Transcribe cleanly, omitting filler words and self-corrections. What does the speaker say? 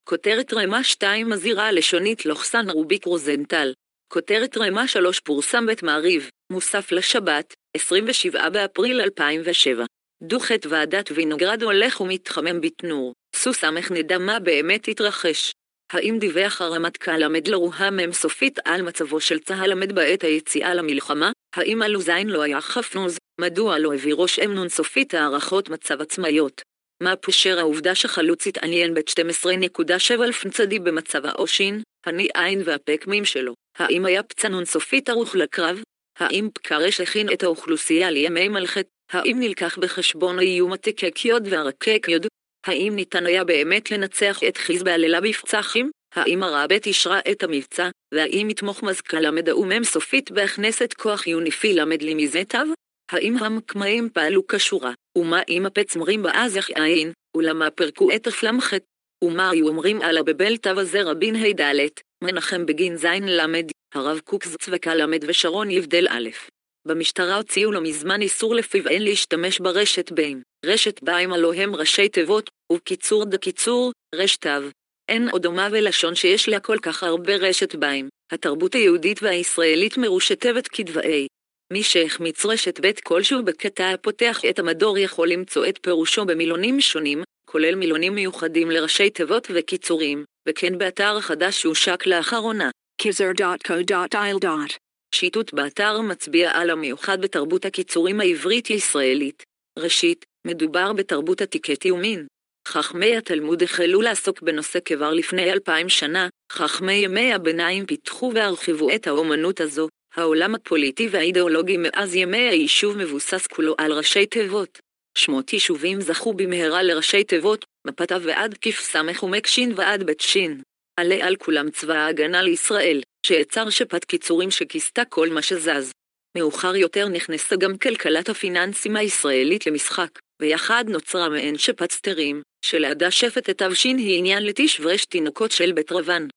כותרת רמה 2 מזהירה לשונית / רוביק רוזנטל. כותרת רמה 3 פורסם בית מעריב, מוסף לשבת, 27 באפריל 2007. דוח את ועדת וינוגרד הולך ומתחמם בתנור. סוסמך נדע מה באמת התרחש. האם דיווח הרמטכ"ל עמד לרוהם סופית על מצבו של צה"ל עמד בעת היציאה למלחמה? האם הלוזיין לא היה חפנוז? מדוע לא הביא ראש אמנון סופית הערכות מצב עצמאיות? מה פשר העובדה שחלוץ התעניין בת 12.7 אלפנצדי במצב האושין, הני עין והפקמים שלו? האם היה פצנון סופית ערוך לקרב? האם פקרש הכין את האוכלוסייה לימי מלכת? האם נלקח בחשבון האיום התקק יוד והרקק יוד? האם ניתן היה באמת לנצח את חיזבאללה בפצחים? האם הרב"ט אישרה את המבצע? והאם יתמוך מזכ"ל המדעומם סופית בהכנסת כוח יוניפי למד למזטב? האם המקמאים פעלו כשורה? ומה אם הפצמרים באזח עין? ולמה פרקו את הפלמחת? ומה היו אומרים על הבבל תו הזה רבין הידלת, מנחם בגין זין למד, הרב קוק צבקה למד ושרון יבדל א'. במשטרה הוציאו לו מזמן איסור לפיו אין להשתמש ברשת ביים. רשת ביים הלא הם ראשי תיבות, ובקיצור דקיצור, רשתיו. אין עוד דומה ולשון שיש לה כל כך הרבה רשת ביים. התרבות היהודית והישראלית מרושתבת כדבעי. מי שהחמיץ רשת בית כלשהו בקטע הפותח את המדור יכול למצוא את פירושו במילונים שונים, כולל מילונים מיוחדים לראשי תיבות וקיצורים, וכן באתר החדש שהושק לאחרונה, kizer.co.il. שיטוט באתר מצביע על המיוחד בתרבות הקיצורים העברית-ישראלית. ראשית, מדובר בתרבות עתיקת יומין. חכמי התלמוד החלו לעסוק בנושא כבר לפני 2000 שנה, חכמי ימי הביניים פיתחו והרחיבו את האומנות הזו. העולם הפוליטי והאידיאולוגי מאז ימי היישוב מבוסס כולו על ראשי תיבות. שמות יישובים זכו במהרה לראשי תיבות, מפתה ועד כף סמך ומקשין ועד בית שין. עלה על כולם צבא ההגנה לישראל, שיצר שפת קיצורים שכיסתה כל מה שזז. מאוחר יותר נכנסה גם כלכלת הפיננסים הישראלית למשחק, ויחד נוצרה מעין שפת סתרים, שלעדה שפת התבשין היא עניין לתשברש תינוקות של בית רבן.